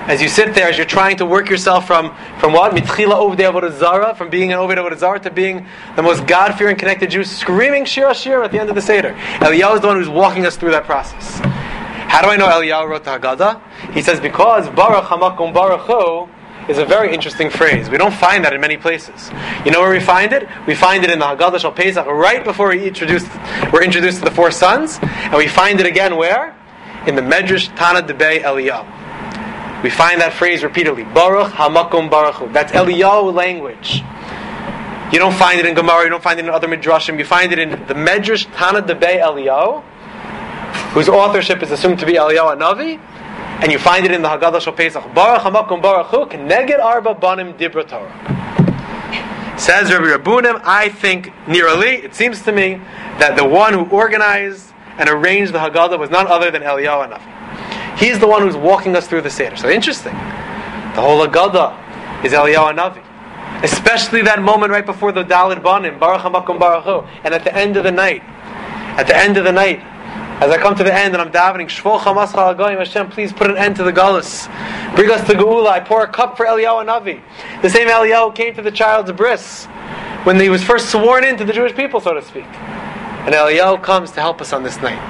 As you sit there, as you're trying to work yourself from, from what? Mitchila Ovdei Avodah Zarah, from being an Ovdei Avodah Zarah to being the most God-fearing, connected Jew, screaming Shir HaShir at the end of the Seder. Eliyahu is the one who's walking us through that process. How do I know Eliyahu wrote the Haggadah? He says, because Baruch HaMakom Baruch Hu is a very interesting phrase. We don't find that in many places. You know where we find it? We find it in the Haggadah Shal Pesach, right before we introduced, we're introduced to the four sons, and we find it again where? In the Medrash Tana Debei Eliyahu. We find that phrase repeatedly. Baruch HaMakom Baruch Hu. That's Eliyahu language. You don't find it in Gemara, you don't find it in other Midrashim, you find it in the Medrash Tana Debei Eliyahu, whose authorship is assumed to be Eliyahu Hanavi, and you find it in the Haggadah Shal Pesach. Baruch HaMakom Baruch Hu, K'neged Arba Banim Dibra Torah. Says Rabbi Rabunim, I think, nearly, it seems to me, that the one who organized and arranged the Haggadah was none other than Eliyahu Hanavi. He's the one who's walking us through the Seder. So interesting. The whole Haggadah is Eliyahu Hanavi. Especially that moment right before the Daled Banim, Baruch HaMakom Baruch Hu. And at the end of the night, at the end of the night, as I come to the end and I'm davening, Shvol Chamas Chal Hagoyim, Hashem, please put an end to the Galus. Bring us to Geula. I pour a cup for Eliyahu Hanavi. The same Eliyahu came to the child's bris when he was first sworn into the Jewish people, so to speak. And Eliyahu comes to help us on this night.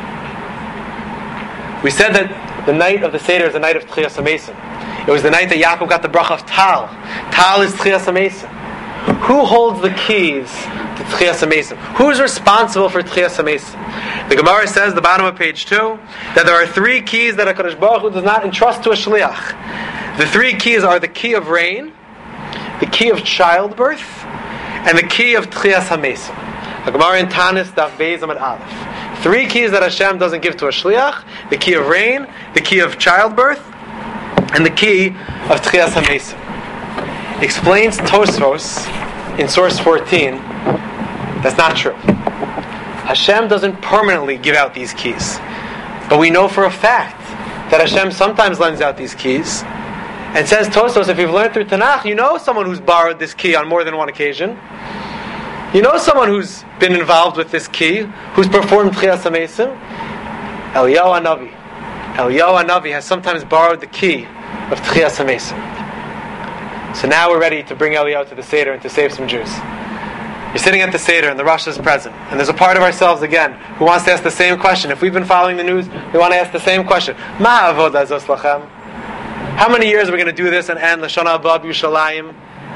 We said that the night of the Seder is the night of Tchias HaMesim. It was the night that Yaakov got the bracha of Tal. Tal is Tchias HaMesim. Who holds the keys to Tchias HaMesim? Who's responsible for Tchias HaMesim? The Gemara says, the bottom of page two, that there are three keys that HaKadosh Baruch Hu does not entrust to a shliach. The three keys are the key of rain, the key of childbirth, and the key of Tchias HaMesim. The Gemara in Tanis Daf Beis Amud Aleph. Three keys that Hashem doesn't give to a shliach: the key of rain, the key of childbirth, and the key of Tchias HaMesim. Explains Tosfos in source fourteen, that's not true. Hashem doesn't permanently give out these keys. But we know for a fact that Hashem sometimes lends out these keys. And says Tosfos, if you've learned through Tanakh, you know someone who's borrowed this key on more than one occasion. You know someone who's been involved with this key, who's performed Tchias HaMesim. Eliyahu Hanavi. Eliyahu Hanavi has sometimes borrowed the key of Tchias HaMesim. So now we're ready to bring Eliyahu to the Seder and to save some Jews. You're sitting at the Seder and the Rosh is present. And there's a part of ourselves, again, who wants to ask the same question. If we've been following the news, we want to ask the same question. Ma avodah zos lachem? How many years are we going to do this and end Lashana Haba B'Yushalayim?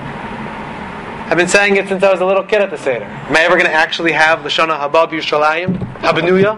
I've been saying it since I was a little kid at the Seder. Am I ever going to actually have Lashana Haba B'Yushalayim? Habanuya?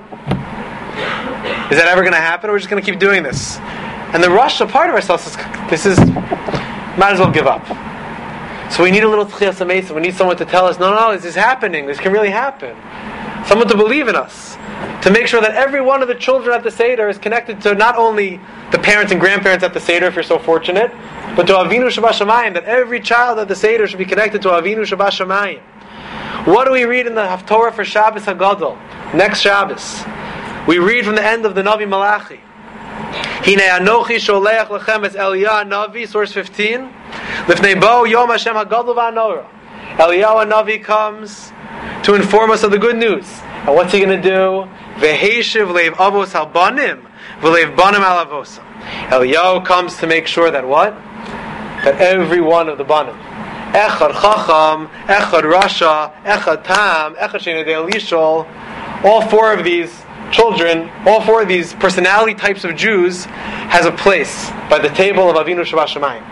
Is that ever going to happen? Or we're just going to keep doing this? And the Rosh, a part of ourselves, is, this is... might as well give up. So we need a little Tchias HaMesim. We need someone to tell us, no, no, this is happening. This can really happen. Someone to believe in us. To make sure that every one of the children at the Seder is connected to not only the parents and grandparents at the Seder, if you're so fortunate, but to Avinu Shabbat that every child at the Seder should be connected to Avinu Shabbat. What do we read in the Haftorah for Shabbos HaGadol? Next Shabbos. We read from the end of the Navi Malachi. Hine anochi sholeach lechem es Eliyahu Hanavi, source fifteen. Lifnei bo yom Hashem hagadol v'hanora. Eliyahu Hanavi comes to inform us of the good news. And what's he going to do? Veheshiv leiv avos al banim v'leiv banim al avosa. Eliyahu comes to make sure that what? That every one of the banim, echad chacham, echad rasha, echad tam, echad shenedei lishol, all four of these children, all four of these personality types of Jews, has a place by the table of Avinu Shabbat Shamayim.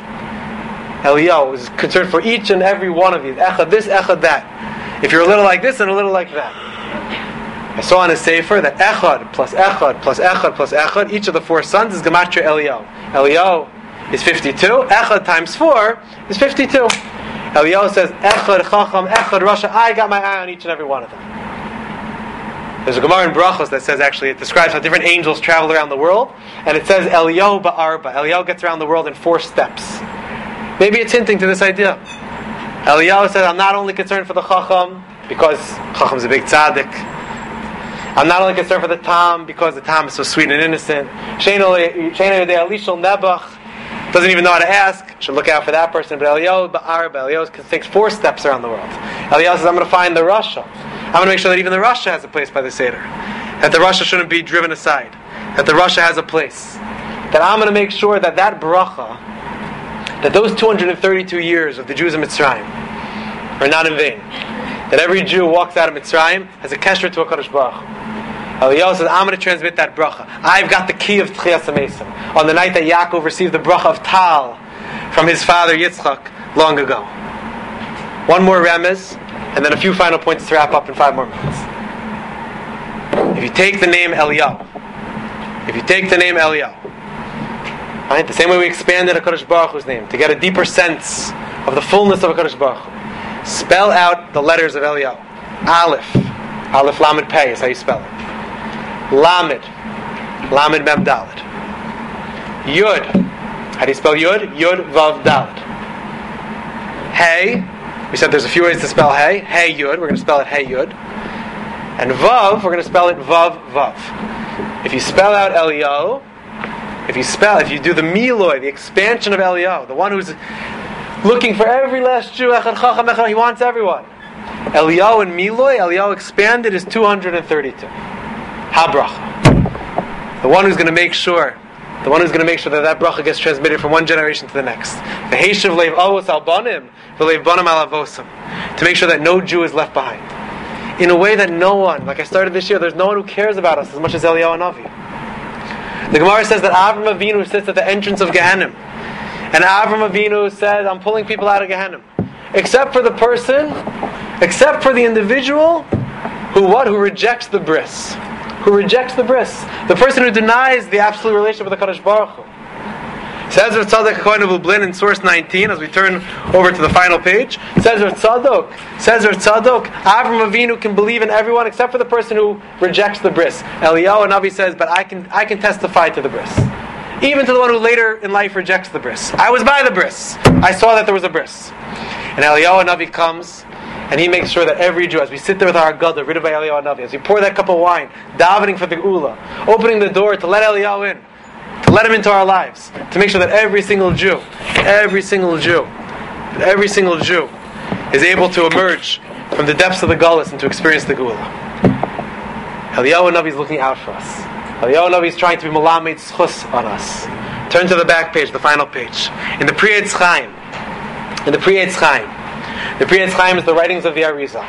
Eliyahu is concerned for each and every one of these. Echad this, echad that. If you're a little like this and a little like that. I saw in a sefer that echad plus echad plus echad plus echad, each of the four sons is gematria Eliyahu. Eliyahu is fifty-two. Echad times four is fifty-two. Eliyahu says echad chacham, echad rasha. I got my eye on each and every one of them. There's a Gemara in Brachos that says, actually, it describes how different angels travel around the world, and it says Eliyahu ba'arba. Eliyahu gets around the world in four steps. Maybe it's hinting to this idea. Eliyahu says, I'm not only concerned for the Chacham, because Chacham is a big tzaddik. I'm not only concerned for the Tam, because the Tam is so sweet and innocent. Sheina Yodei Alishal Nebuch doesn't even know how to ask, should look out for that person. But Eliyahu ba'arba, Eliyahu takes four steps around the world. Eliyahu says, I'm going to find the Rasha. I'm going to make sure that even the Rasha has a place by the Seder. That the Rasha shouldn't be driven aside. That the Rasha has a place. That I'm going to make sure that that bracha that those two hundred thirty-two years of the Jews in Mitzrayim are not in vain. That every Jew walks out of Mitzrayim has a kesher to HaKadosh Baruch Hu. Eliyahu says, I'm going to transmit that bracha. I've got the key of Tchias HaMesim. On the night that Yaakov received the bracha of Tal from his father Yitzchak long ago. One more remez, and then a few final points to wrap up in five more minutes. If you take the name Eliyahu, if you take the name Eliyahu, right, the same way we expanded HaKadosh Baruch Hu's name to get a deeper sense of the fullness of HaKadosh Baruch Hu, spell out the letters of Eliyahu. Aleph, Aleph Lamed Pei is how you spell it. Lamed, Lamed Mem Dalet. Yud, how do you spell Yud? Yud Vav Dalet. Hey, we said there's a few ways to spell Hey. Hey Yud, we're going to spell it Hey Yud. And Vav, we're going to spell it Vav Vav. If you spell out Eliyahu, if you spell, if you do the Miloi, the expansion of Eliyahu, the one who's looking for every last Jew, Echad Chacham Echad, he wants everyone. Eliyahu and Miloi, Eliyahu expanded is two hundred thirty-two. Ha-bracha. The one who's going to make sure, the one who's going to make sure that that bracha gets transmitted from one generation to the next. The Heishav Leiv Avos al Banim, V'leiv Banim al Avosam. To make sure that no Jew is left behind. In a way that no one, like I started this year, there's no one who cares about us as much as Eliyahu Navi. The Gemara says that Avram Avinu sits at the entrance of Gehenna. And Avram Avinu says, I'm pulling people out of Gehenna. Except for the person, except for the individual, who what? Who rejects the bris. Who rejects the bris. The person who denies the absolute relationship with the Kadosh Baruch Hu. Says Rav Tzadok HaKohen of Lublin in source nineteen, as we turn over to the final page. Says Rav Tzadok, says Rav Tzadok, Avram Avinu can believe in everyone except for the person who rejects the bris. Eliyahu Navi says, but I can I can testify to the bris. Even to the one who later in life rejects the bris. I was by the bris. I saw that there was a bris. And Eliyahu Navi comes, and he makes sure that every Jew, as we sit there with our Agada, written by Eliyahu Navi, as we pour that cup of wine, davening for the Geula, opening the door to let Eliyahu in, to let him into our lives, to make sure that every single Jew, every single Jew, every single Jew is able to emerge from the depths of the Gullus and to experience the Geula. Eliyahu Navi is looking out for us. Eliyahu Navi is trying to be Melamed Schus on us. Turn to the back page, the final page. In the Pri Etz Chaim, in the Pri Etz Chaim, the Pri Etz Chaim is the writings of the Arizal.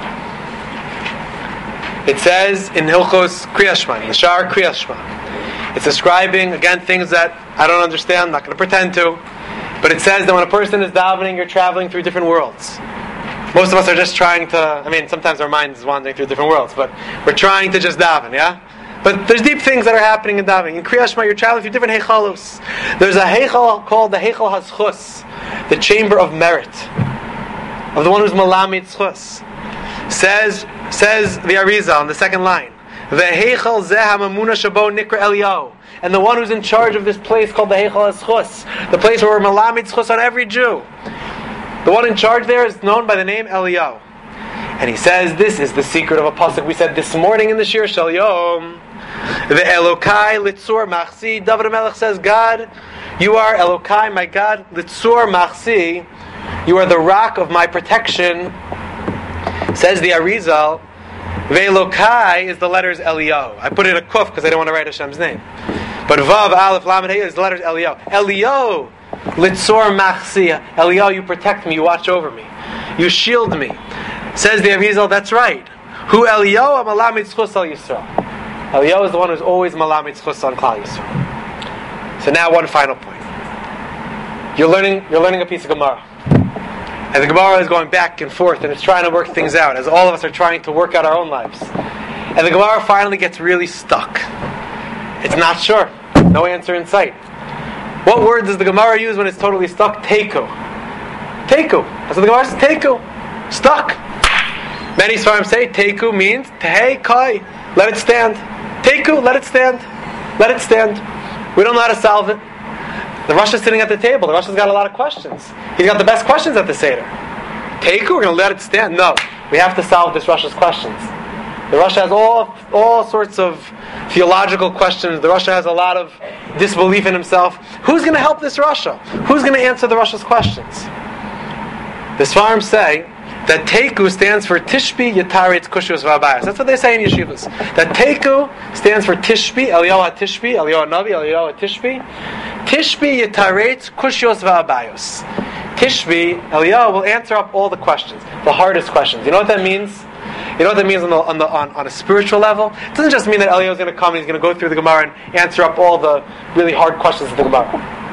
It says in Hilchos Kriyas Shema, the Shar Kriyas Shema, it's describing, again, things that I don't understand, I'm not going to pretend to, but it says that when a person is davening, you're traveling through different worlds. Most of us are just trying to, I mean, sometimes our mind is wandering through different worlds, but we're trying to just daven, yeah? But there's deep things that are happening in davening. In Kriyas Shema, you're traveling through different heichalos. There's a heichal called the Heichal HaZchus, the chamber of merit, of the one who's Malamid Zchus. Says, says the Arizal on the second line, V'heichal zeh hamamuna shabo nikra Eliyahu. And the one who's in charge of this place called the Heichal HaZchus, the place where we're Malamid Zchus on every Jew. The one in charge there is known by the name Eliyahu. And he says, this is the secret of a pasuk we said this morning in the Shir Shel Yom. The Elokai Litzur Machsi. David HaMelech says, God, you are Elokai, my God, Litzur Machsi. You are the rock of my protection. Says the Arizal, Ve'elokai is the letters Eliyahu. I put it in a kuf because I don't want to write Hashem's name. But Vav, Aleph, Lamed, Hey is the letters Eliyahu. Eliyahu, Litzur Machsi. Eliyahu, you protect me, you watch over me. You shield me. Says the Arizal, that's right. Who Eliyahu Malamid Zchus al Yisrael. Eliyahu is the one who's always Malamid Zchus on Klal Yisrael. So now one final point. You're learning, you're learning a piece of Gemara. And the Gemara is going back and forth and it's trying to work things out as all of us are trying to work out our own lives. And the Gemara finally gets really stuck. It's not sure. No answer in sight. What word does the Gemara use when it's totally stuck? Teiku. Teiku. That's what the Gemara says. Teiku. Stuck. Many Sfarim say Teiku means Tehei Kai. Let it stand. Teiku, let it stand. Let it stand. We don't know how to solve it. The Rosh is sitting at the table. The Rosh has got a lot of questions. He's got the best questions at the Seder. Teiku, we're going to let it stand? No. We have to solve this Rosh's questions. The Rosh has all all sorts of theological questions. The Rosh has a lot of disbelief in himself. Who's going to help this Rosh? Who's going to answer the Rosh's questions? The Sfarim say that Teiku stands for Tishbi Yataretz Kushus Vabayas. That's what they say in yeshivas. That Teiku stands for Tishbi, Eliyahu HaTishbi, Eliyahu Navi, Eliyahu HaTishbi. Tishbi yitaretz kushios va'abayos. Tishbi, Eliyahu will answer up all the questions, the hardest questions. You know what that means? You know what that means on, the, on, the, on, on a spiritual level? It doesn't just mean that Eliyahu is going to come and he's going to go through the Gemara and answer up all the really hard questions of the Gemara.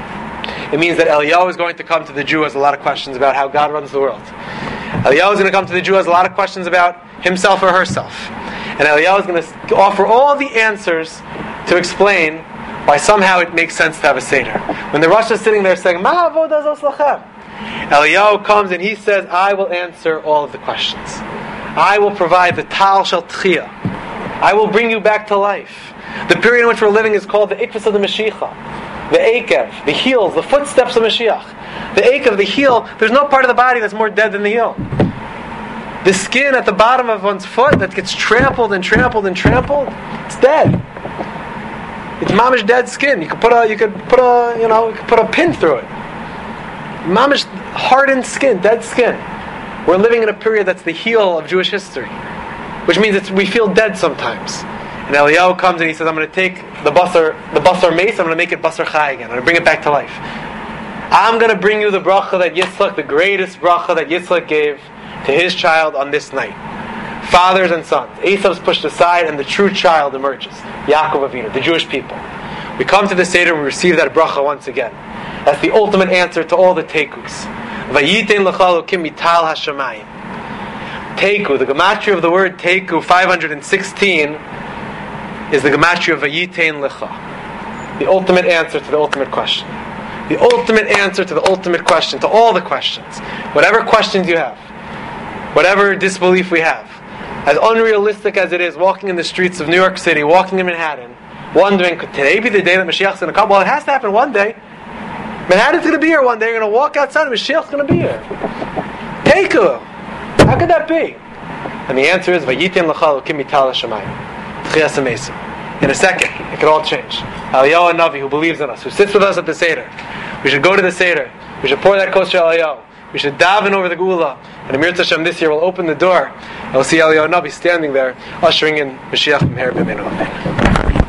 It means that Eliyahu is going to come to the Jew who has a lot of questions about how God runs the world. Eliyahu is going to come to the Jew who has a lot of questions about himself or herself. And Eliyahu is going to offer all the answers to explain why somehow it makes sense to have a Seder. When the Rosh is sitting there saying, Ma avodah zos lachem, Eliyahu comes and he says, I will answer all of the questions. I will provide the Tal Shel Tchiyah. I will bring you back to life. The period in which we're living is called the Ikvus of the Mashiach. The Akev, the heels, the footsteps of Mashiach. The Akev, the heel, there's no part of the body that's more dead than the heel. The skin at the bottom of one's foot that gets trampled and trampled and trampled, it's dead. It's mamish dead skin. You could put a, you could put a, you know, you could put a pin through it. Mamish hardened skin, dead skin. We're living in a period that's the heel of Jewish history, which means it's, we feel dead sometimes. And Eliyahu comes and he says, I'm going to take the basar, the basar mace, I'm going to make it basar chai again. I'm going to bring it back to life. I'm going to bring you the bracha that Yitzchak, the greatest bracha that Yitzchak gave to his child on this night. Fathers and sons. Esau's pushed aside and the true child emerges. Yaakov Avinu, the Jewish people. We come to the Seder and we receive that bracha once again. That's the ultimate answer to all the tekus. Vayitein l'cha Elokim mital hashamayim. Teku, the gematria of the word teku, five hundred sixteen, is the gematria of Vayitein l'cha. The ultimate answer to the ultimate question. The ultimate answer to the ultimate question, to all the questions. Whatever questions you have, whatever disbelief we have, as unrealistic as it is, walking in the streets of New York City, walking in Manhattan, wondering, could today be the day that Mashiach's going to come? Well, it has to happen one day. Manhattan's going to be here one day. You're going to walk outside and Mashiach's going to be here. Teku. How could that be? And the answer is, Vayitein l'cha Elokim mital hashamayim. Tchiyas HaMesim. In a second, it could all change. Eliyahu Navi, who believes in us, who sits with us at the Seder. We should go to the Seder. We should pour that kosher Eliyahu. We should daven over the Geula. And Amir Tashem this year will open the door. And we'll see Eliyahu Navi standing there, ushering in Mashiach B'meher B'meinu.